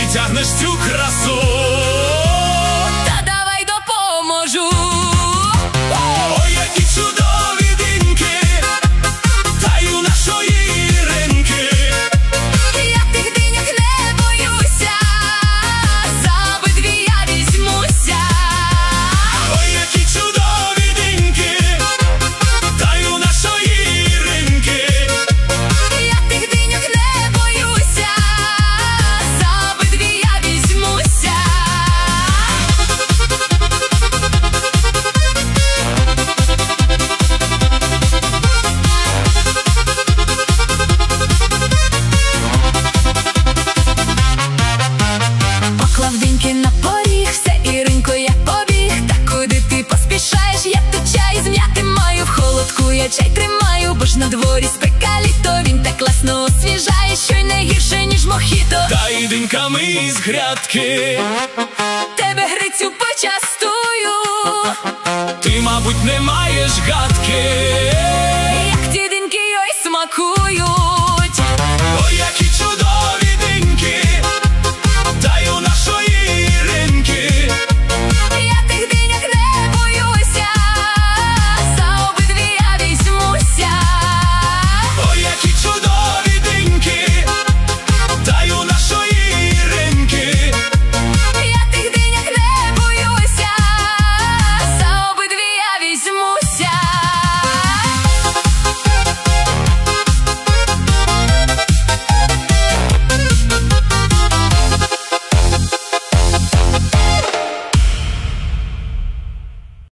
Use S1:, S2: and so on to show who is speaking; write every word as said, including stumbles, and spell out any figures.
S1: витягнеш цю красу.
S2: Та давай допоможу.
S1: Ой, які чудові диньки, таю нашої Іринки.
S2: Я тих диняк не боюся, за обидві я візьмуся.
S1: Ой, які чудові диньки, таю нашої Іринки.
S2: Я тих диняк не боюся, за обидві я візьмуся. Поклав диньки на поріг, все, Іринко, я побіг. Та куди ти поспішаєш? Я тут чай зм'яти маю, в холодку я чай тримаю, бо ж на дворі спека літо, він так класно освіжає, що й не гірше, ніж мохіто.
S1: Та й диньками із грядки,
S2: Тебе, Грицю, почастую.
S1: ти, мабуть, не маєш гадки.